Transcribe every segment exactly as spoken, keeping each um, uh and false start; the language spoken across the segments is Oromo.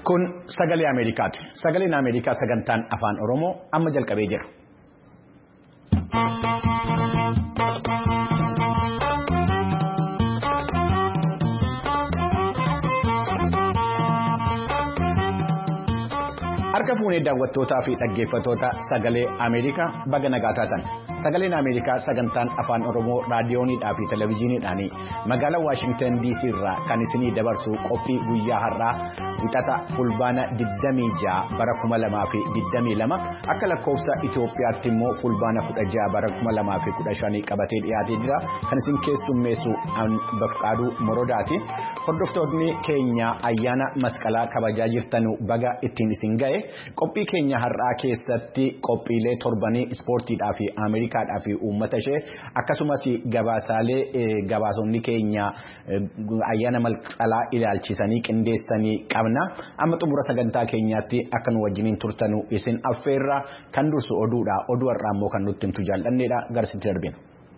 Kun sagalee Ameerikaati. Sagaleen Ameerikaa sagantaan afaan Oromoo amma jalqabee jira. Harka fuunee daawwattootaa fi dhaggeeffattoota sagalee Ameerikaa baga nagaa taatan. Sagaleen Ameerikaa sagantaan afaan Oromoo raadiyoonidhaa fi televezyiiniidhaan magaalaa Waashingtan D C irraa kan isinii dabarsu qophii guyyaa har'aa wixata fulbaana digdamii ja'a bara kuma lamaa fi digdamii lama akka lakkoofsa Itoophiyaatti immoo fulbaana kudha ja'a bara kuma lamaa fi kudha shanii qabatee dhiyaatee jira. Kan isin keessummeessu Bafqaaduu Morodaati. Hordoftoonni keenya ayyaana masqalaa kabajaa jirtanu baga ittiin isin ga'e. Qophii keenya har'aa keessatti qophiilee torbanii ispoortiidhaa fi Ameerikaadhaa fi uummata ishee akkasumas gabaasaalee gabaasonni keenya ayyaana masqalaa ilaalchisanii qindeessanii qabna. Amma xumura sagantaa keenyaatti akka nu wajjiniin turtanu isin affeerra kan dursu oduudha. Oduu har'aa immoo kan nutti himtu jaalladheedha. Garsitti darbina.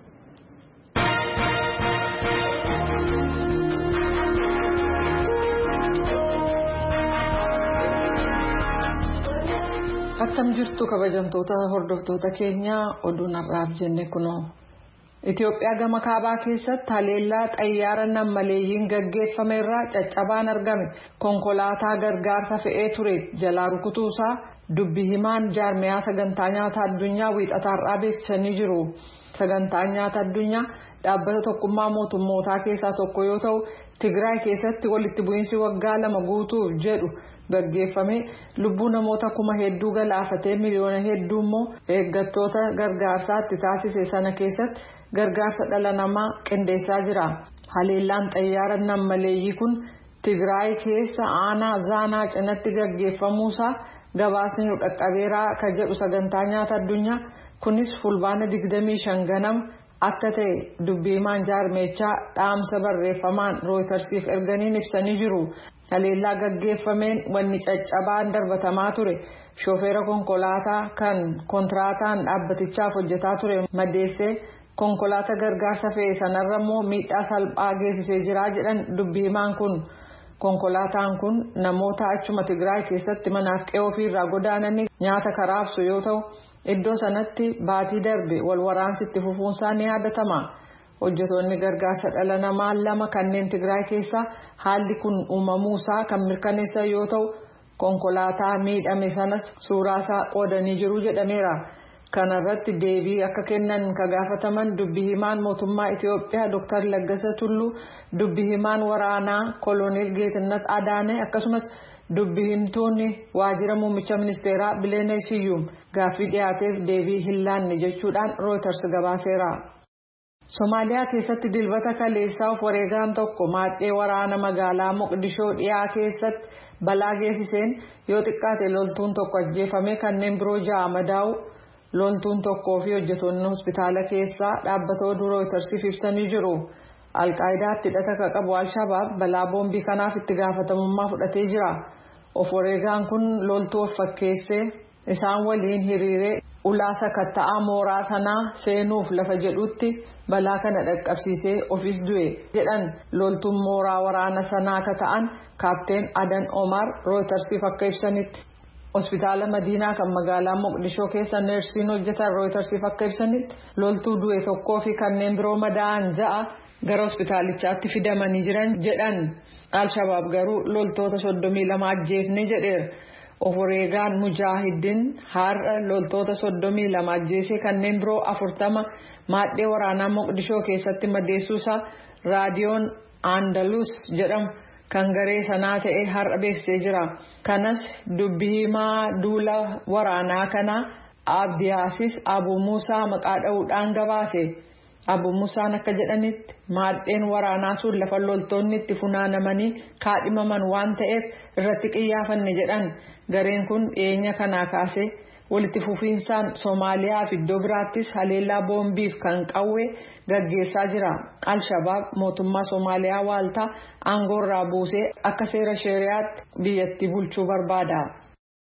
Akkam jirtu kabajamtoota hordoftoota keenya oduun har'aaf jenne kunoo. Itoophiyaa gama kaabaa keessatti haleellaa xayyaara nammaleeyyiin gaggeeffame irraa caccabaan argame konkolaataa gargaarsa fe'ee ture jalaa rukutuusaa dubbi himaan jaarmiyaa sagantaa nyaata addunyaa wiixataa har'aa beeksisanii jiru. Sagantaan nyaata addunyaa dhaabbata tokkummaa mootummootaa keessaa tokko yoo ta'u Tigraay keessatti walitti bu'iinsi waggaa lama guutuuf jedhu gaggeeffame lubbuu namoota kuma hedduu galaafatee miliyoona hedduu immoo eeggattoota gargaarsaatti taasise sana keessatti gargaarsa dhala namaa qindeessaa jira. Haleellaan xayyaara nammaleeyyii kun Tigraay keessa aanaa zaanaa cinatti gaggeeffamuusaa gabaasni nu dhaqqabeeraa kan jedhu sagantaa nyaata addunyaa kunis fulbaana digdamii shan ganama akka ta'e dubbii himaan jaarmeechaa dhaamsa barreeffamaan rooytarsiif erganiin ibsanii jiru. Haleellaa gaggeeffameen wanni caccabaan darbatamaa ture shooferaa konkolaataa kan kontiraataan dhaabbatichaaf hojjetaa ture madeessee konkolaataa gargaarsa fe'e sanarra immoo miidhaa salphaa geessisee jira jedhan dubbii himaan kun. Konkolaataan kun namoota achuma Tigraay keessatti manaaf qe'oo ofiirraa godaananii nyaata karaabsu yoo ta'u iddoo sanatti baatii darbe wal waraansitti fufuunsaa ni yaadatama. Hojjetoonni gargaarsa dhala namaa lama kanneen Tigraay keessaa haalli kun uumamuusaa kan mirkaneessan yoo ta'u konkolaataa miidhame sanas suuraasaa qoodanii jiru jedhameera. Kana irratti deebii akka kennan ka gaafataman dubbi himaan mootummaa Itoophiyaa Dr. Laggasa Tulluu, dubbi himaan waraanaa Koloneel Geetinnat Adaanee akkasumas dubbi himtoonni waajjira muummicha ministeeraa Bileenee Siyyuum gaaffii dhiyaateef deebii hin laanne jechuudhaan Reuters gabaaseera. Somaaliyaa keessatti dilbata kaleessaa of wareegaan tokko maadhee waraana magaalaa Moqdishoo dhiyaa keessatti balaa geessiseen yoo xiqqaate loltuun tokko ajjeefame kanneen biroo ja'a madaa'u. Loltuun tokkoo fi hojjetoonni hospitaala keessaa dhaabbata oduu Rooytarsiif ibsanii jiru. Alqaayidaatti hidhata kan qabu Alshabaab balaa boombii kanaaf itti gaafatamummaa fudhatee jira. Of wareegaan kun loltuu of fakkeessee isaan waliin hiriiree ulaa sakatta'aa mooraa sanaa seenuuf lafa jedhutti balaa kana dhaqqabsiisee ofis du'e jedhan loltuun mooraa waraana sanaa akka ta'an kaapteen Adan Omar Rooytarsiif akka ibsanitti. Hospitaala Madiinaa kan magaalaa Moqdishoo keessa neersiin hojjetan Rooytarsiif akka ibsanitti loltuu du'e tokkoo fi kanneen biroo madaa'an ja'a gara hospitaalichaatti fidamanii jiran jedhan. Alshabaab garuu loltoota soddomii lama ajjeefne jedheera. Of wareegaan Mujaahidiin har'a loltoota soddomii lama ajjeesee kanneen biroo afurtama maadhee waraanaa Moqdishoo keessatti madeessuusaa raadiyoon Andalus jedhamu kan garee sanaa ta'e har'a beeksisee jira. Kanas dubbii himaa duula waraanaa kanaa Abdiyaasis Abu Musaa maqaa dha'uudhaan gabaase. Abu Musaan akka jedhanitti maadheen waraanaa sun lafa loltoonni itti funaanamanii kaadhimaman waan ta'eef irratti qiyyaafanne jedhan. Gareen kun dhiyeenya kanaa kaasee walitti fufiinsaan Soomaaliyaa fi iddoo biraattis haleellaa boombiif kan qawwee gaggeessaa jira. Alshabaab mootummaa Soomaaliyaa waaltaa aangoorraa buusee akka seera shari'aatti biyyattii bulchuu barbaada.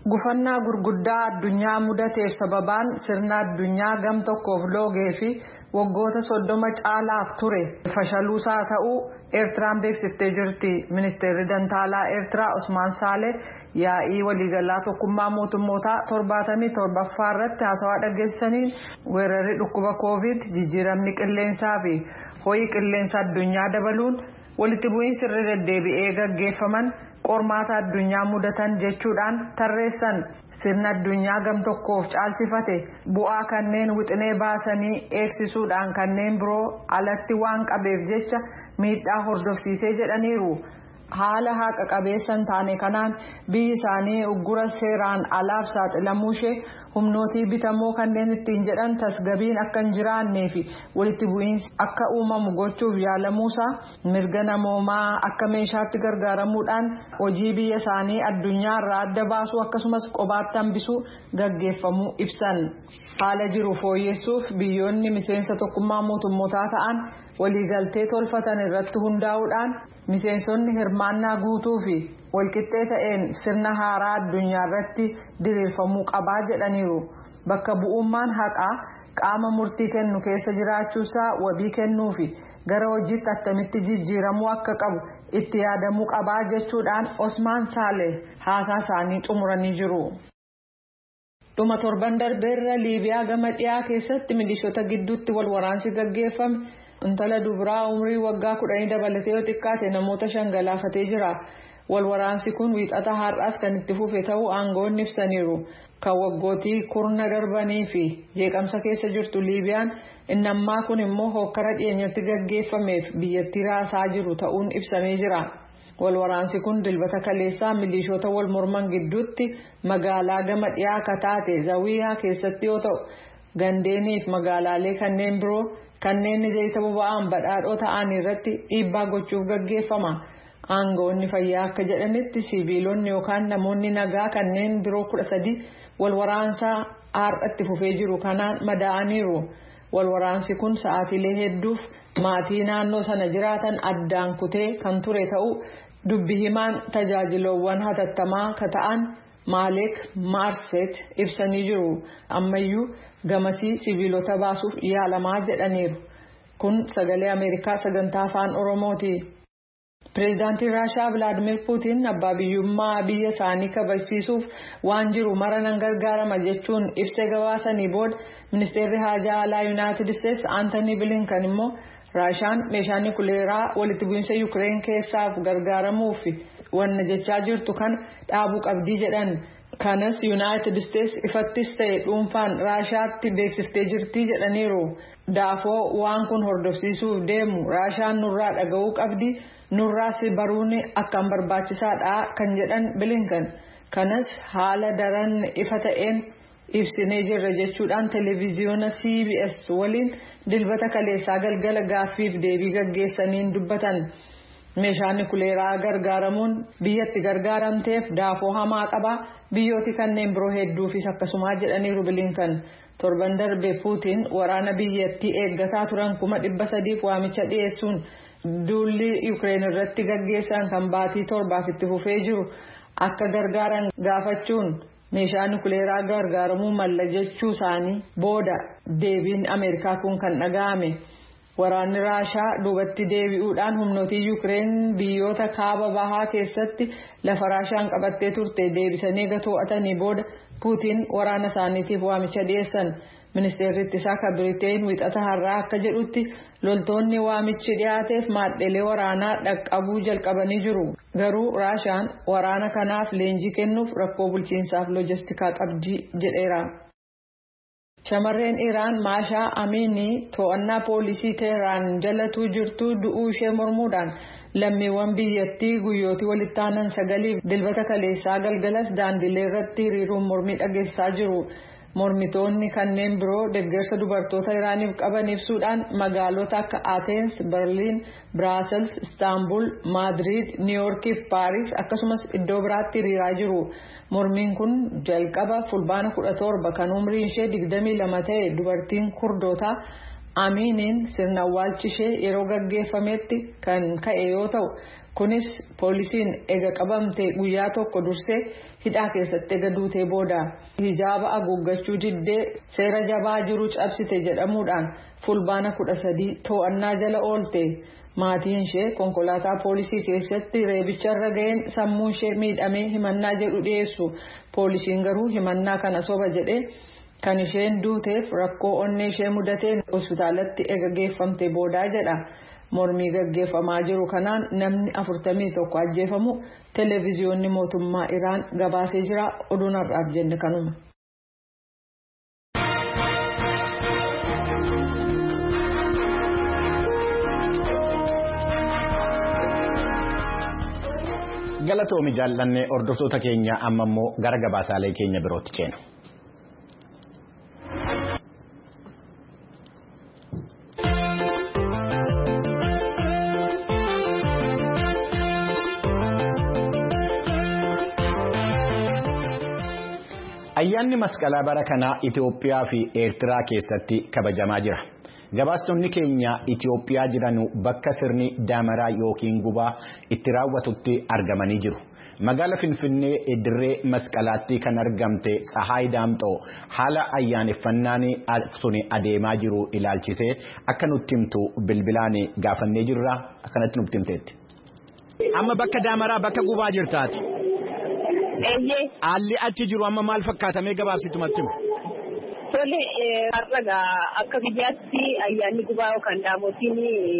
Gufannaa gurguddaa addunyaa mudateef sababaan sirna addunyaa gam tokkoof loogee fi waggoota soddoma caalaaf ture fashaluusaa ta'uu Eertiraan beeksiftee jirti. Ministeerri Dantaalaa Eertiraa Usmaan Saalee yaa'ii waliigalaa tokkummaa mootummootaa torbaatamii torbaffaa irratti haasawaa dhageessaniin weerarri dhukkuba koovid, jijjiiramni qilleensaa fi ho'i qilleensa addunyaa dabaluun walitti bu'iinsi irra deddeebi'ee gaggeeffaman qormaata addunyaa mudatan jechuudhaan tarreessan. Sirna addunyaa gam tokkoof caalchifate bu'aa kanneen wixinee baasanii eegsisuudhaan kanneen biroo alatti waan qabeef jecha miidhaa hordofsiisee jedhaniiru. Haala haqa qabeessan taane kanaan biyyi isaanii uggura seeraan alaaf saaxilamuu ishee humnootii bitamoo kanneen ittiin jedhan tasgabiin akka hin jiraannee fi walitti bu'iinsi akka uumamu gochuuf yaalamuusaa mirga namoomaa akka meeshaatti gargaaramuudhaan hojii biyya isaanii addunyaa irraa adda baasuu akkasumas qobaatti hambisuu gaggeeffamuu ibsan. Haala jiru fooyyessuuf biyyoonni miseensa tokkummaa mootummootaa ta'an waliigaltee tolfatan irratti hundaa'uudhaan miseensonni hirmaannaa guutuu fi walqixxee ta'een sirna haaraa addunyaa irratti diriirfamuu qabaa jedhaniiru. Bakka bu'ummaan haqaa qaama murtii kennu keessa jiraachuusaa wabii kennuu fi gara hojiitti attamitti jijjiiramuu akka qabu itti yaadamuu qabaa jechuudhaan Osmaan Saalee haasaa isaanii xumuranii jiru. Dhuma torban darbeerra Liibiyaa gama dhiyaa keessatti milishoota gidduutti wal waraansi gaggeeffame intala dubaraa umrii waggaa kudhanii dabalatee yoo xiqqaate namoota shan galaafatee jira. Wal waraansi kun wiixata har'aas kan itti fufe ta'uu aangoonni ibsaniiru. Kan waggootii kurna darbanii fi jeeqamsa keessa jirtu Liibiyaan inni ammaa kun immoo hokkara dhiyeenyatti gaggeeffameef biyyattii raasaa jiru ta'uun ibsamee jira. Wal waraansi kun dilbata kaleessaa milishoota wal morman gidduutti magaalaa gama dhiyaa kataate Zawiyaa keessatti yoo ta'u gandeeniif magaalaalee kanneen biroo kanneen zayita boba'aan badhaadhoo ta'an irratti dhiibbaa gochuuf gaggeeffama. Aangoonni fayyaa akka jedhanitti siviilonni yookaan namoonni nagaa kanneen biroo kudha sadi wal waraansaa har'atti fufee jiru kanaan madaa'aniiru. Wal waraansi kun sa'aatiilee hedduuf maatii naannoo sana jiraatan addaan kutee kan ture ta'uu dubbi himaan tajaajiloowwan hatattamaa ka ta'an Maaleek Maarset ibsanii jiru. Ammayyuu gamasii siviilota baasuuf yaalamaa jedhaniiru. Kun sagalee Ameerikaa sagantaa afaan Oromooti. Pireezidaantiin Raashaa Vilaadimir Puutiin abbaa biyyummaa biyya isaanii kabachiisuuf waan jiru mara nan gargaarama jechuun ibsa gabaasanii booda ministeerri haajaa alaa Yuunaayitid Isteetsi Aantanii Bilinkan immoo Raashaan meeshaa nukuleeraa walitti bu'iinsa Yukireen keessaaf gargaaramuuf wanna jechaa jirtu kan dhaabuu qabdii jedhan. Kanas Yuunaayitid Isteetsi ifattis ta'e dhuunfaan Raashaatti beeksiftee jirti jedhaniiru. Daafoo waan kun hordofsiisuuf deemu Raashaan nurraa dhaga'uu qabdi. Nurraas baruun akkaan barbaachisaadha kan jedhan Bilinkan. Kanas haala daran ifa ta'een ibsinee jirra jechuudhaan televiziyoona C B S waliin dilbata kaleessaa galgala gaaffiif deebii gaggeessaniin dubbatan. Meeshaan nukuleeraa gargaaramuun biyyatti gargaaramteef daafoo hamaa qaba. Biyyooti kanneen biroo hedduufis akkasuma jedhaniiru Bilinkan. Torban darbe Puutiin waraana biyyattii eeggataa turan kuma dhibba sadiif waamicha dhiyeessuun duulli Yukireen irratti gaggeessan kan baatii torbaaf itti fufee jiru akka gargaaran gaafachuun meeshaa nukuleeraa gargaaramuu malla jechuu isaanii booda deebiin Ameerikaa kun kan dhaga'ame. Waraanni Raashaa duubatti deebi'uudhaan humnootii Yukireen biyyoota kaaba bahaa keessatti lafa Raashaan qabattee turte deebisanii to'atanii booda Puutiin waraana isaaniitiif waamicha dhiyeessan. Ministeerri ittisaa kan Biriteen wiixata har'aa akka jedhutti loltoonni waamichi dhiyaateef maadhelee waraanaa dhaqqabuu jalqabanii jiru. Garuu Raashaan waraana kanaaf leenjii kennuuf rakkoo bulchiinsaaf loojistikaa qabdi jedheera. Shamarreen Iraan Maashaa Amiinii to'annaa poolisii Teheraan jalatuu jirtu du'uu ishee mormuudhaan lammiiwwan biyyattii guyyootii walitti aanan sagaliif dilbata kaleessaa galgalas daandilee irratti hiriiruun mormii dhageessaa jiru. Mormitoonni kanneen biroo deeggarsa dubartoota Iraaniif qaban ibsuudhaan magaalota akka Ateens, Berliin, Biraasels, Istaanbul, Maadriid, Niiwuorkii fi Paaris akkasumas iddoo biraatti hiriiraa jiru. Mormiin kun jalqaba fulbaana kudha torba kan umriin ishee digdamii lama ta'e dubartiin Kurdootaa Amiiniin sirna awwaalchishee yeroo gaggeeffametti kan ka'e yoo ta'u kunis poolisiin ega qabamte guyyaa tokko dursee hidhaa keessatti ega duutee booda hijaaba haguuggachuu diddee seera jabaa jiru cabsite jedhamuudhaan fulbaana kudha sadii to'annaa jala oolte. Maatiin ishee konkolaataa poolisii keessatti reebicharra ga'een sammuu ishee miidhamee himannaa jedhu dhiyeessu. Poolisiin garuu himannaa kana soba jedhee kan isheen duuteef rakkoo onnee ishee mudateen hospitaalatti ega geeffamte boodaa jedha. Mormii gaggeeffamaa jiru kanaan namni afurtamii tokko ajjeefamu televiziyoonni mootummaa Iraan gabaasee jira. Oduun har'aaf jenne kanuma. Galatoomi jaallanne hordoftoota keenya amma immoo gara gabaasaalee keenya birootti ceenu. Ayyaanni masqalaa bara kanaa Itoophiyaa fi Eertiraa keessatti kabajamaa jira. Gabaastonni keenya Itoophiyaa jiran bakka sirni daamaraa yookiin gubaa itti raawwatutti argamanii jiru. Magaala Finfinnee Dirree Masqalaatti kan argamte Tsahaay Daamxoo haala ayyaaneffannaan sun adeemaa jiru ilaalchisee akka nutti himtu bilbilaan gaafannee jirra. Akkanatti nutti himteetti. Amma bakka daamaraa bakka gubaa jirtaati. Haalli achi jiru amma maal fakkaatamee gabaabsitumatti himu? Tole har'a akka biyyaatti ayyaanni gubaa yookaan daamotiin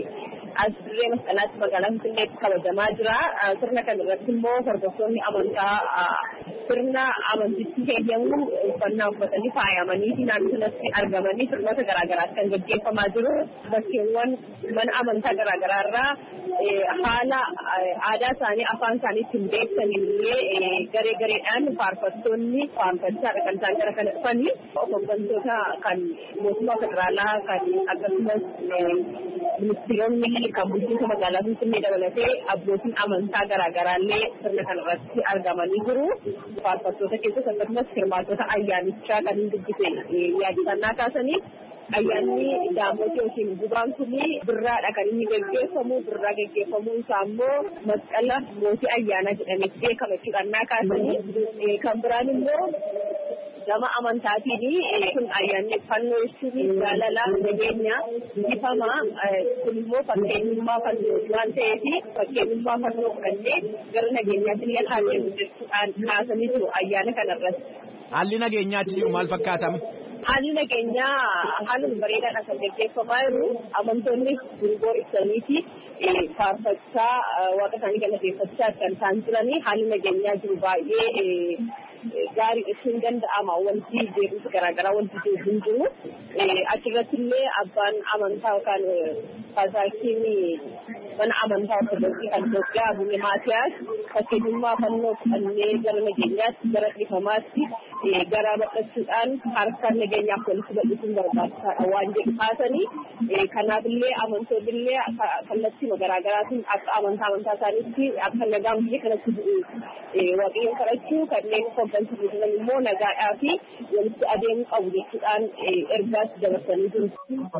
as dirree masqalaatti magaalaa Finfinneetti kabajamaa jira. Sirna kana irratti immoo hordoftoonni amantaa sirna amantichi heeyyamu uffannaa uffatanii faayamanii naannoo sanatti argamanii sirnoota garaagaraatti kan gaggeeffamaa jiru. Bakkeewwan mana amantaa garaagaraa irraa haala aadaa isaanii afaan isaanii ittiin beeksisanii garee gareedhaan faarfattoonni faarfachaadha kan isaan gara kana dhufanii hooggantoota kan mootummaa federaalaa kan akkasumas ministeeronni kan bulchiinsa magaalaa Finfinnee dabalatee abbootiin amantaa garaagaraallee sirna kanarratti argamanii jiru. Faarfattoota keessas akkasumas hirmaattota ayyaanichaa kan hin dubbise yaadannaa kaasanii ayyaanni daamotii yookiin gubaan kun birraadha kan inni gaggeeffamu. Birraa gaggeeffamuu isaa immoo masqala mootii ayyaanaa jedhamee beekama jechuudha kaasanii kan biraan immoo gama amantaatiin kun ayyaanni fannoo jechuun jaalala nageenya ifama kun immoo fakkeenyummaa fannoo waan ta'eef fakkeenyummaa fannoo fudhannee gara nageenyaatti illee haalli jechuudhaan kaasanii jiru ayyaana kanarratti. Haalli nageenyaatti jiru maal fakkaatama? Haalli nageenyaa haaluma bareedaadhaan kan gaggeeffamaa jiru amantoonni gurgoo ibsaniiti faarfachaa waaqa isaanii galateeffachaa kan isaan jiranii haalli nageenyaa jiru baay'ee gaarii ibsuun danda'ama. Wanti beekumsa garaagaraa wanti jiru hin jiru. Achirratti illee abbaan amantaa yookaan faasaakiin mana amantaa ortodoksii kan Itoophiyaa Abune Maatiyaas fakkeenyummaa fannoo fudhannee gara nageenyaatti gara dhifamaatti gara badhachuudhaan harka nageenyaaf walitti bal'isuun barbaachisaadha waan jedhu kaasanii kanaaf illee amantoonni illee kallattii garaagaraatiin akka amantaa amantaa isaaniitti akka nagaan biyya kanatti bu'u waaqayyoon kadhachuu kanneen hooggansa jiran immoo nagaadhaa fi walitti adeemuu qabu jechuudhaan ergaas dabarsanii jiru.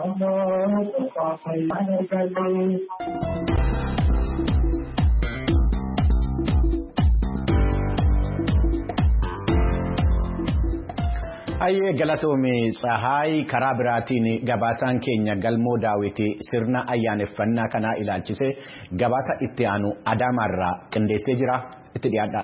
Ayyee galatoomii Tsahaay karaa biraatiin gabaasaan keenya galmoo daawwitii sirna ayyaaneffannaa kanaa ilaalchise gabaasa itti aanu Adaamaarraa qindeessee jira itti dhiyaadha.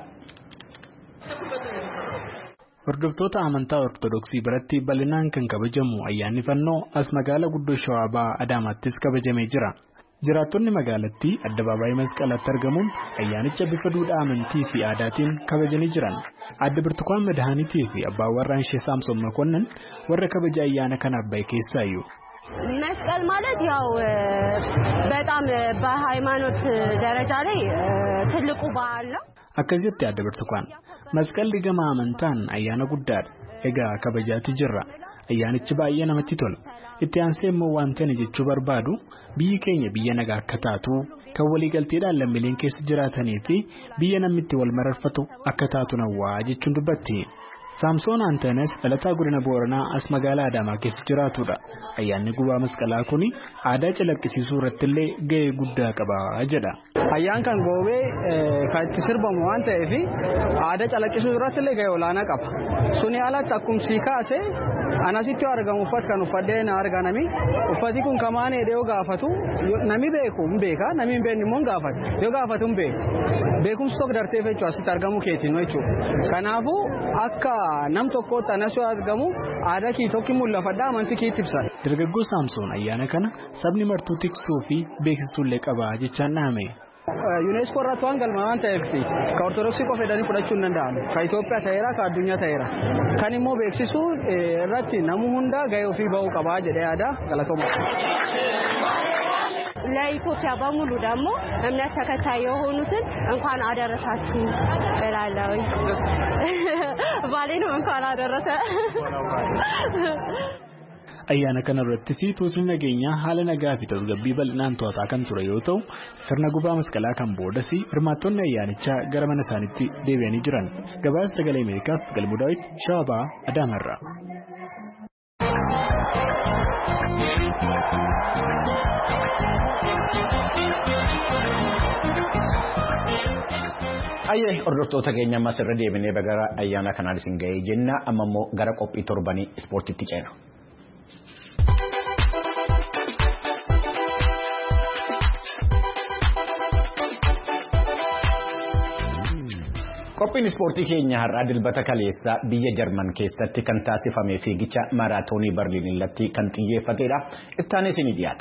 Hordoftoota amantaa Ortodoksii biratti bal'inaan kan kabajamu ayyaanni fannoo as magaalaa guddoo Shawaa Bahaa Adaamaattis kabajamee jira. Jiraattonni magaalattii addabaabaayii masqalaatti argamuun ayyaanicha bifa duudhaa amantii fi aadaatiin kabajanii jiran. Adda Birtukaan Madaanitii fi abbaan warraan ishee Saamsoon Makonnan warra kabaja ayyaana kanaaf bahe keessaayyuu. መስቀል ማለት ያው በጣም በሃይማኖት ደረጃ ላይ ትልቁ በዓል ነው። Akkasitti adda Birtukaan masqalli gama amantaan ayyaana guddaadha. Egaa kabajaatti jirra. Ayyaanichi baay'ee namatti tola. Itti aansee immoo wanti ani jechuu barbaadu biyyi keenya biyya nagaa akka taatu kan waliigalteedhaan lammiileen keessa jiraatanii fi biyya namni itti wal mararfatu akka taatu nawwaa jechuun dubbatti. Saamsoon Anteenes dhalataa godina Booranaa as magaalaa Adaamaa keessa jiraatudha. Ayyaanni gubaa masqalaa kun aadaa calaqqisiisuu irratti illee gahee guddaa qaba jedha. Ayyaan kan goobee kan itti sirbamu waan ta'eef aadaa calaqqisuu irratti illee gahee olaanaa qaba. Suni alatti akkuma sii kaase anasitti argamu uffata kan uffadhee na arganami. Uffati kun kamaan yoo gaafatu nami beeku hin beeka nami hin beekne immoo gaafatu yoo gaafatu hin beeku. Beekumsi tokko dartee jechuun asitti argamu keetiin jechuudha. Kanaafuu akka nam tokkotti anasuu argamu aadaa kii tokko mul'ifadhaa amantii kii ibsa. Dargaggoo Saamsoon ayyaana kana sabni martuu tiksuu fi beeksisuu illee qaba jechaan dhaame. UNESCO irratti waan galmaa waan ta'eef ka Ortodoksii qofa fedhanii fudhachuu hin danda'amu. Ka Itoophiyaa ta'eera ka addunyaa ta'eera. Kan immoo beeksisuu irratti namu hunda gahee ofii bahuu qaba jedhee yaada galatooma. ለኢትዮጵያ በሙሉ ደግሞ እምነት ተከታይ የሆኑትን እንኳን አደረሳችሁ እላለሁ። ባሌንም እንኳን አደረሰ። Ayyaana kana irrattis tuusni nageenyaa haala nagaa fi tasgabbii bal'inaan to'ataa kan ture yoo ta'u sirna gubaa masqalaa kan boodas hirmaattonni ayyaanichaa gara mana isaaniitti deebi'anii jiran. Gabaasa sagalee Ameerikaaf Galmuu Daawit Shawabaa Adaamarraa. Ayyee hordoftoota keenya ammas irra deebinee bagara ayyaana kanaan isin ga'ee jenna amma immoo gara qophii torbanii ispoortiitti ceena. Qophiin ispoortii keenya har'aa dilbata kaleessaa biyya Jarman keessatti kan taasifame fiigicha maaraatoonii Berliin irratti kan xiyyeeffatedha. Ittaanee isinii dhiyaata.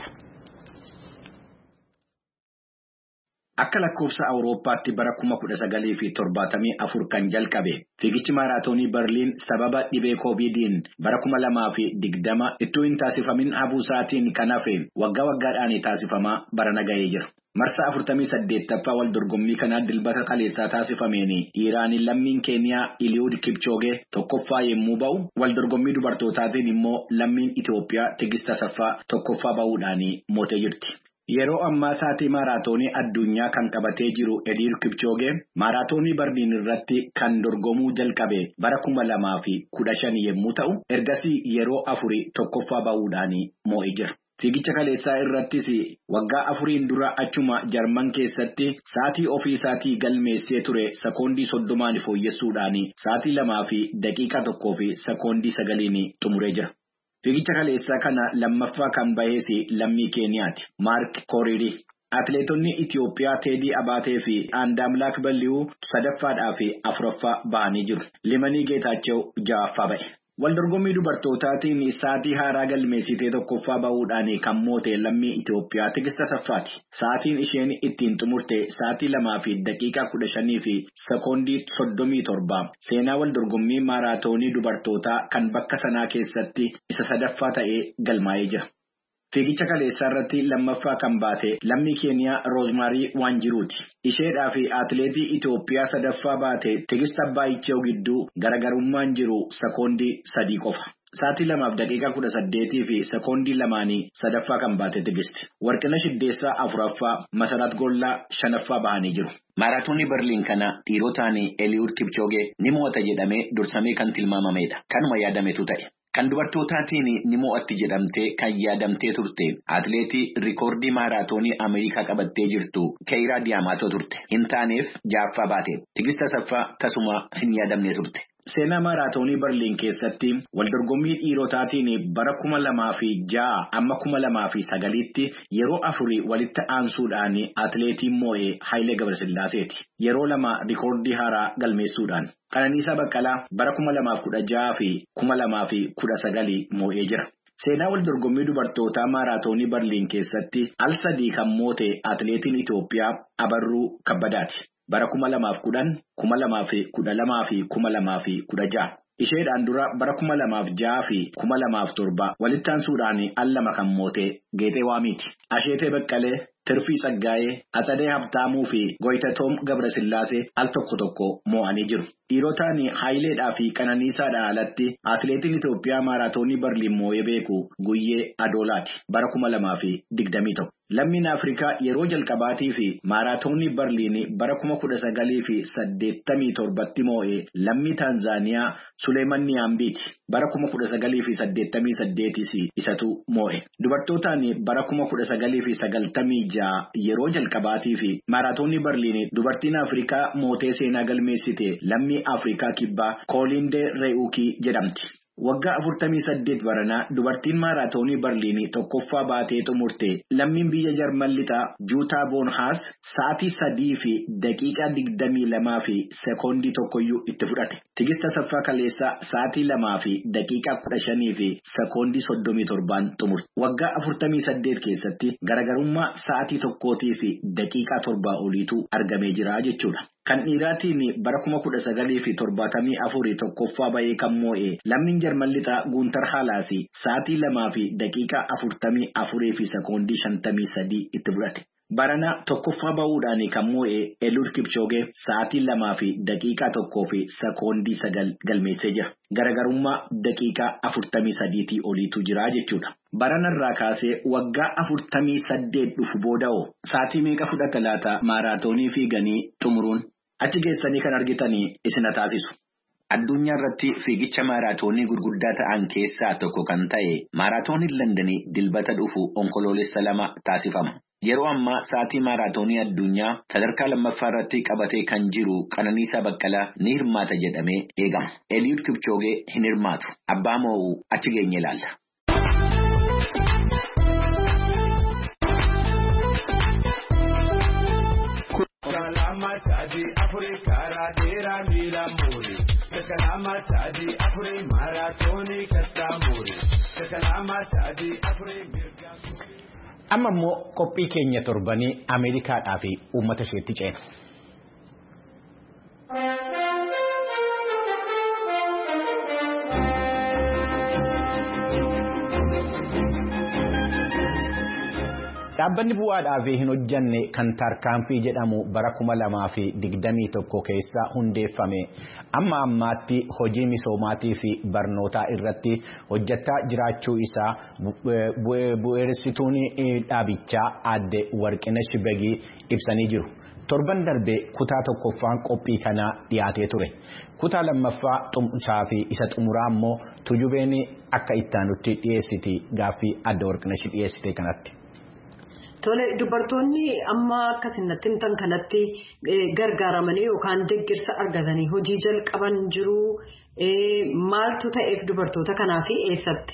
Akka lakkoofsa Awurooppaatti bara kuma kudha sagalii fi torbaatamii afur kan jalqabe fiigichi maaraatoonii Berliin sababa dhibee koovidiin bara kuma lamaa fi digdama ittuu hin taasifamin habuu isaatiin kan hafe waggaa waggaadhaan taasifamaa barana ga'ee jira. Marsaa afurtamii saddeettaffaa wal dorgommii kanaa dilbata kaleessaa taasifameen dhiiraan lammiin Keeniyaa Eliud Kipchoge tokkoffaa yommuu ba'u wal dorgommii dubartootaatiin immoo lammiin Itoophiyaa Tigist Asaffaa tokkoffaa ba'uudhaan mootee jirti. Yeroo ammaa saatii maaraatoonii addunyaa kan qabatee jiru Eliud Kipchoge maaraatoonii Berliin irratti kan dorgomuu jalqabe bara kuma lamaa fi kudha shan yommuu ta'u ergasii yeroo afurii tokkoffaa ba'uudhaan moo'ee jira. Fiigicha kaleessaa irrattis waggaa afuriin dura achuma Jarman keessatti saatii ofii isaatii galmeessee ture sekoondii soddomaan fooyyessuudhaan saatii lamaa fi daqiiqaa tokkoo fi sekoondii sagaliin xumuree jira. Fiigicha kaleessaa kana lammaffaa kan bahees lammii Keeniyaati. Maark Kooririi. Atileetonni Itiyoophiyaa Teedii Abaatee fi Andaamlaak Balli'uu sadaffaadhaa fi afuraffaa bahanii jiru. Limanii Geetaachoo ja'affaa ba'e. Waldorgommii dubartootaatiin saatii haaraa galmeessitee tokkoffaa ba'uudhaan kan moote lammii Itoophiyaa Tigist Asaffaati. Saatiin isheen ittiin xumurte saatii lamaa fi daqiiqaa kudha shanii fi sekoondii soddomii torba. Seenaa waldorgommii maaraatoonii dubartootaa kan bakka sanaa keessatti isa sadaffaa ta'ee galmaa'ee jira. Fiigicha kaleessaa irratti lammaffaa kan baate lammii Keeniyaa Roozmaarii Waanjiruuti. Isheedhaa fi atileetii Itoophiyaa sadaffaa baate Tigist Abbaayichoo gidduu garaagarummaan jiru sekoondii sadii qofa. Saatii lamaaf daqiiqaa kudha saddeetii fi sekoondii lamaanii sadaffaa kan baate Tigist. Warqina Shiddeessaa afuraffaa Masaraat Gollaa shanaffaa bahanii jiru. Maaraatoonii Berliin kana dhiirotaan Eliud Kipchoge ni mo'ata jedhamee dursamee kan tilmaamamedha. Kanuma yaadametu ta'e. Kan dubartootaatiin ni mo'atti jedhamtee kan yaadamtee turte atileetii rikoordii maaraatoonii Ameerikaa qabattee jirtu Keeyiraa Diyaamaatoo turte. Hin taaneef ja'affaa baate. Tigist Asaffaa tasuma hin yaadamne turte. Seenaa maaraatoonii Berliin keessatti waldorgommii dhiirotaatiin bara kuma lamaa fi ja'a amma kuma lamaa fi sagaliitti yeroo afurii walitti aansuudhaan atileetiin moo'ee Hayilee Gabrasillaaseeti. Yeroo lama rikoordii haaraa galmeessuudhaan. Qananiisaa Baqqalaa bara kuma lamaaf kudha ja'a fi kuma lamaa fi kudha sagalii moo'ee jira. Seenaa waldorgommii dubartootaa maaraatoonii Berliin keessatti al sadii kan moote atileetiin Itoophiyaa Abarruu Kabbadaati. Bara kuma lamaaf kudhan, kuma lamaaf kudha lamaa fi kuma lamaaf kudha ja'a. Isheedhaan dura bara kuma lamaaf ja'a fi kuma lamaaf torba walitti aansuudhaan al lama kan moote Geetee Waamiiti. Asheetee Baqqalee, Tirfii Saggaayee, Atsadee Habtaamuu fi Goyitatoom Gabrasillaasee al tokko tokko mo'anii jiru. Dhiirotaan Haayileedhaa fi Qananiisaadhaa alatti atileetiin Itoophiyaa maaraatoonii Barliin moo'ee beeku Guyyee Adoolaati bara kuma lamaa fi digdamii tokko. Lammiin Afrikaa yeroo jalqabaatii fi maaraatoonii Barliin bara kuma kudha sagalii fi saddeettamii torbatti moo'ee lammii Taanzaaniyaa Suleeman Niyaambiiti bara kuma kudha sagalii fi saddeettamii saddeetis isatu moo'e. Dubartootaan bara kuma kudha sagalii fi sagaltamii ja'a yeroo jalqabaatii fi maaraatoonii Barliin dubartiin Afrikaa mootee seenaa galmeessite lammii Afrikaa kibbaa Koolindee Re'uukii jedhamti. Waggaa afurtamii saddeet baranaa dubartiin maaraatoonii Barliinii tokkoffaa baatee xumurte lammiin biyya Jarman lixaa Juutaa Boonhaas sa'aatii sadii fi daqiiqaa digdamii lamaa fi sekoondii tokkoyyuu itti fudhate. Tigista Saffaa Kaleessaa sa'aatii lamaa fi daqiiqaa kudha shanii fi sekoondii soddomii torbaan xumurte. Waggaa afurtamii saddeet keessatti garagarummaa sa'aatii tokkootii fi daqiiqaa torbaa oliitu argamee jira jechuudha. Kan dhiiraatiin bara kuma kudha sagalii fi torbaatamii afurii tokkoffaa bahee kan moo'e lammiin Jarman lixaa Guuntar Haalaasii sa'aatii lamaa fi daqiiqaa afurtamii afurii fi sekoondii shantamii sadii itti fudhate. Barana tokkoffaa bahuudhaan kan moo'e Eliud Kipchoogee sa'aatii lamaa fi daqiiqaa tokkoo fi sekoondii sagal galmeessee jira. Garagarummaa daqiiqaa afurtamii sadiitii oliitu jira jechuudha. Baranarraa kaasee waggaa afurtamii saddeet dhufu booda'oo sa'aatii meeqa fudhata laata maaraatoonii fiiganii xumuruun? Achi geessanii kan argitanii isin taasisu. Addunyaa irratti fiigicha maaraatoonii gurguddaa ta'an keessaa tokko kan ta'e maaraatooniin Londonii dilbata dhufu onkoloolessa lama taasifama. Yeroo ammaa sa'aatii maaraatoonii addunyaa sadarkaa lammaffaa irratti qabatee kan jiru Qananiisaa Baqqalaa ni hirmaata jedhamee eegama. Eliud Kipchoogee hin hirmaatu. Abbaa moo'uu achi geenye ilaalla. Amma immoo qophii keenya torbanii Ameerikaadhaa fi uummata isheetti ceena. Dhaabbanni bu'aadhaa fi hin hojjanne kan tarkaanfii jedhamu bara kuma lamaa fi digdamii tokko keessa hundeeffame amma ammaatti hojii misoomaatii fi barnootaa irratti hojjechaa jiraachuu isaa bu'eessituun dhaabichaa aadde Warqinesh Begii ibsanii jiru. Torban darbee kutaa tokkoffaan qophii kanaa dhiyaatee ture. Kutaa lammaffaa xumuraa fi isa xumuraa immoo tujubeen akka ittaanutti dhiyeessiti gaaffii aadde Warqinesh dhiyeessite kanatti. Tole dubartoonni amma akkasitti himtan kanatti gargaaramanii yookaan deeggarsa argatanii hojii jalqaban jiru maaltu ta'eef dubartoota kanaaf eessatti?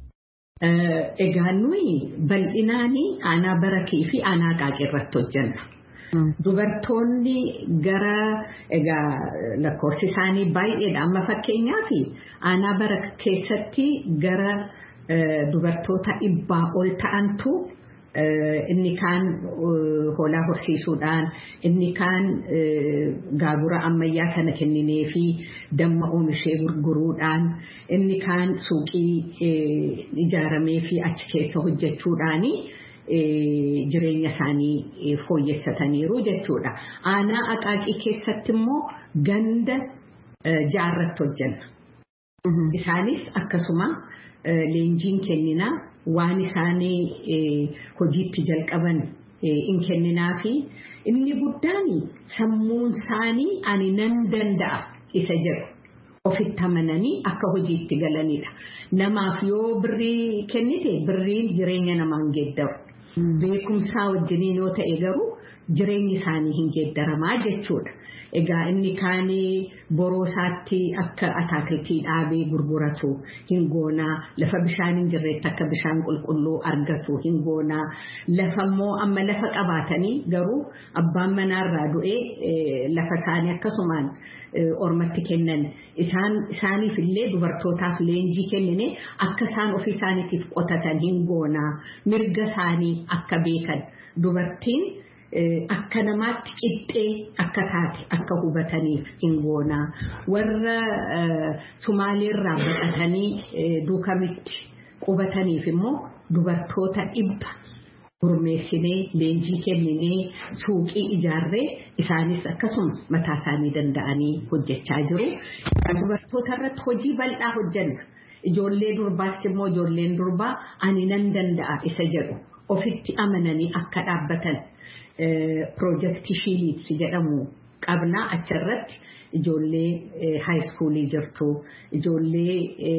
Egaa nuyi bal'inaan aanaa barakee fi aanaa qaaqee irratti hojjenna. Dubartoonni gara egaa lakkoofsi isaanii baay'eedha. Amma fakkeenyaaf aanaa barakee keessatti gara dubartoota dhibbaa ol ta'antu. Inni kaan hoolaa horsiisuudhaan inni kaan gaagura ammayyaa kana kenninee fi damma oomishee gurguruudhaan inni kaan suuqii ijaaramee fi achi keessa hojjechuudhaan jireenya isaanii fooyyessataniiru jechuudha. Aanaa Aqaaqii keessatti immoo ganda jaarratti hojjenna. Isaanis akkasuma leenjiin kenninaa. Waan isaanii hojiitti jalqaban in kenninaa fi inni guddaan sammuun isaanii ani nan danda'a isa jedhu ofitti amananii akka hojiitti galanidha. Namaaf yoo birrii kennite birriin jireenya namaa hin geeddaru. Beekumsaa wajjiniin yoo ta'e garuu jireenyi isaanii hin geeddaramaa jechuudha. Egaa inni kaanii boroosaatti akka ataakiltii dhaabee gurguratu hin goonaa lafa bishaan hin jirreetti akka bishaan qulqulluu argatu hin goonaa lafa immoo amma lafa qabaatanii garuu abbaan manaarraa du'ee lafa isaanii akkasumaan ormatti kennan isaan isaaniif illee dubartootaaf leenjii kennine akka isaan ofii isaaniitiif qotatan hin goonaa mirga isaanii akka beekan dubartiin. Akka namaatti qixxee akka taate akka hubataniif hin goonaa warra Sumaaleerraa baqatanii duukamitti qubataniif immoo dubartoota dhibba gurmeessinee leenjii kenninee suuqii ijaarree isaanis akkasuma mataa isaanii danda'anii hojjechaa jiru. Dubartoota irratti hojii bal'aa hojjenna. Ijoollee durbaas immoo ijoolleen durbaa ani nan danda'a isa jedhu ofitti amananii akka dhaabbatan piroojeektii shiiliitsi jedhamu qabna achirratti ijoollee haayiskuulii jirtu ijoollee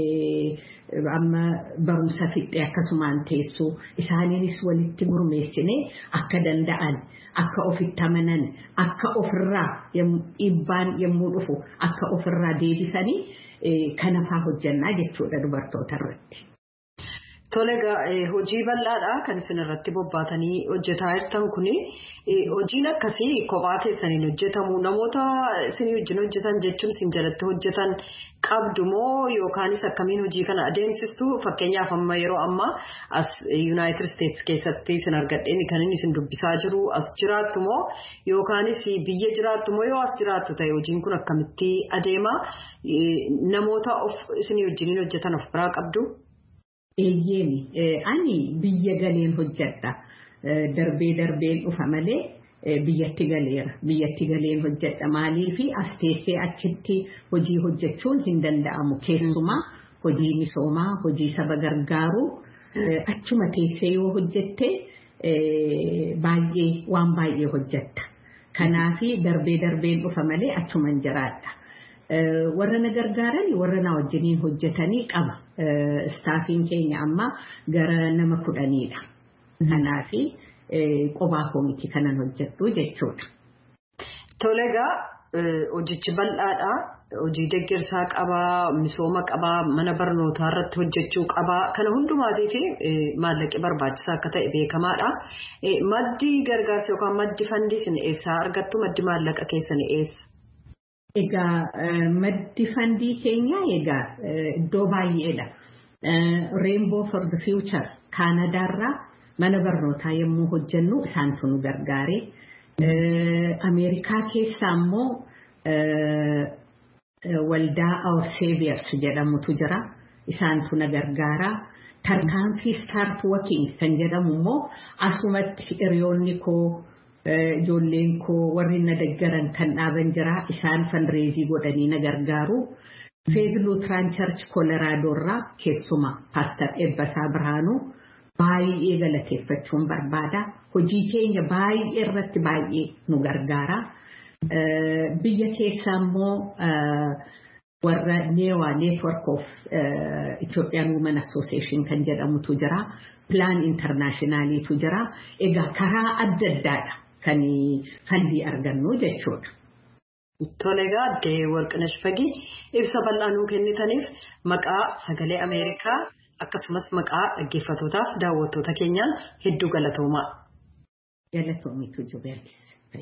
amma barumsa fixee akkasumaan teessu isaaniinis walitti gurmeessinee akka danda'an akka ofitti amanan akka ofirraa dhiibbaan yommuu dhufu akka ofirraa deebisanii kana fa'aa hojjannaa jechuudha dubartoota irratti. Tole hojii bal'aadha kan isin irratti bobbaatanii hojjetaa jirtan kuni hojiin akkasii kophaa keessaniin hojjetamu namoota isin wajjin hojjetan jechuun isin jalatti hojjetan qabdu moo yookaanis akkamiin hojii kana adeemsistu fakkeenyaaf amma yeroo ammaa as United States keessatti isin argadheen kan inni isin dubbisaa jiru as jiraattu moo yookaanis biyya jiraattu moo yoo as jiraattu ta'e hojiin kun akkamitti adeema namoota of isin wajjin hojjetan of biraa qabdu. Eeyyeen ani biyya galeen hojjedha darbee darbeen dhufa malee biyyatti galeera biyyatti galeen hojjedha maaliifi as teessee achitti hojii hojjechuun hin danda'amu keessumaa hojii misoomaa hojii saba gargaaru achuma teessee yoo hojjette baay'ee waan baay'ee hojjetta kanaafi darbee darbeen dhufa malee achuma hin jiraadha. Warra na gargaaranii warra na wajjiniin hojjetanii qaba. Staafiin keenya amma gara nama kudhaniidha. Kanaafi qophaa koomiti kanan hojjettu jechuudha. Tole egaa hojichi bal'aadha. Hojii deeggarsaa qabaa, misooma qabaa, mana barnootaa irratti hojjechuu qabaa. Kana hundumaatiif maallaqi barbaachisaa akka ta'e beekamaadha. Maddi gargaarsa yookaan maddi fandii isin eessaa argattu maddi maallaqa keessan eessa? Egaa maddi fandii keenya egaa iddoo baay'eedha. Rainbow for the Future Kaanadaarraa mana barnootaa yommuu hojjennu isaantu nu gargaare. Ameerikaa keessaa immoo waldaa Our Saviors jedhamutu jira. Isaantu na gargaara. Tarkaanfii Start Working kan jedhamu immoo asumatti hiriyoonni koo ijoolleen koo warri na deeggaran kan dhaaban jira isaan fundraising godhanii na gargaaru. Faith Lutheran Church Colorado irraa keessuma Pastor Ebbasaa Birhaanuu baay'ee galateeffachuun barbaada. Hojii keenya baay'ee irratti baay'ee nu gargaara. Biyya keessaa immoo warra Neewa Network of Ethiopian Women Association kan jedhamutu jira. Plan Internationaliitu jira. Egaa karaa adda addaadha kan fandii argannu jechuudha. Tole egaa addee Warqinash Fagii ibsa bal'aa nuu kennitaniif maqaa sagalee Ameerikaa akkasumas maqaa dhaggeeffattootaaf daawwattoota keenyaan hedduu galatoomaa. Galatoomitu jubeetis.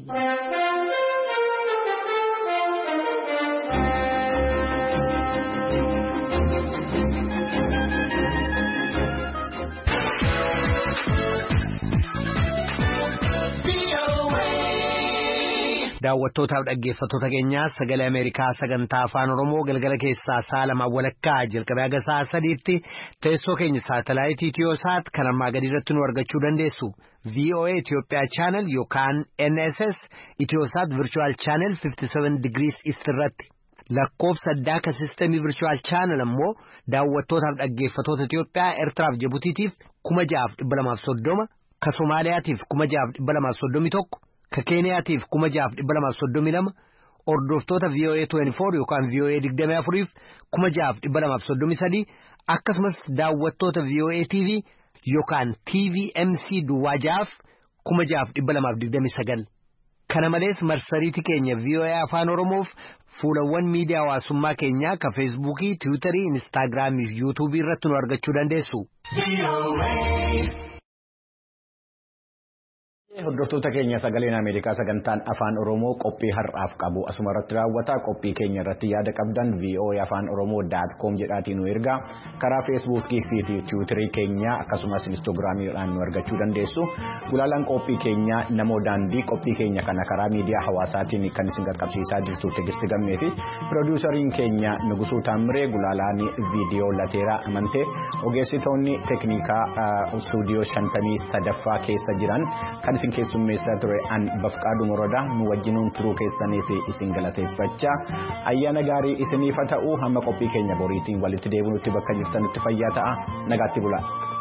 Daawwattootaaf dhaggeeffattoota keenyaa sagalee Ameerikaa sagantaa afaan Oromoo galgala keessaa sa'a lama walakkaa jalqabee haga sa'a sadiitti teessoo keenya saatalaayitii Itiyoosaat kan ammaa gadi irratti nu argachuu dandeessu. V O A Itoophiyaa Channel yookaan N S S Itiyoosaat Virtual Channel fifty-seven degrees East irratti. Lakkoofsa addaa ka sistemii Virtual Channel ammoo daawwattootaaf dhaggeeffattoota Itiyoophiyaa Eertiraaf Jibuutiitiif kuma ja'aaf dhibba lamaaf soddoma ka Somaaliyaatiif kuma ja'aaf dhibba lamaaf soddomii tokko. Ka Keeniyaatiif kuma ja'aaf dhibba lamaaf soddomii lama hordoftoota V O A twenty-four yookaan V O A digdamii afuriif kuma ja'aaf dhibba lamaaf soddomii sadii akkasumas daawwattoota V O A T V yookaan T V M C duwwaa ja'aaf kuma ja'aaf dhibba lamaaf digdamii sagal. Kana malees marsariitii keenya V O A afaan Oromoof fuulawwan miidiyaa hawaasummaa keenyaa ka Feesbuukii, Tiwiitarii, Inistaagiraamii fi Yuutuubii irratti nu argachuu dandeessu. Hordoftoota keenya sagaleen Ameerikaa sagantaan afaan Oromoo qophii har'aaf qabu asuma irratti raawwata. Qophii keenya irratti yaada qabdan v o a afaan oromoo dot com jedhaatiin nu ergaa karaa feesbuukii fi tiwiitarii keenya akkasumas inistoogiraamiidhaan nu argachuu dandeessu. Gulaalaan qophii keenya namoo daandii qophii keenya kana karaa miidiyaa hawaasaatiin kan isin qaqqabsiisaa jirtu Tegisti Gammee fi piroodiwusariin keenya Nugusuu Taamiree gulaalaan viidiyoo Lateeraa Amantee ogeessitoonni teeknikaa istuudiyoo shantamii sadaffaa keessa jiran kan isin keessummeessaa ture an Bafqaaduu Morodaa nu wajjinuun turuu keessanii fi isin galateeffachaa ayyaana gaarii isiniif haa ta'u hamma qophii keenya boriitiin walitti deebinutti bakka jirtanitti fayyaa ta'a nagaatti bulaa.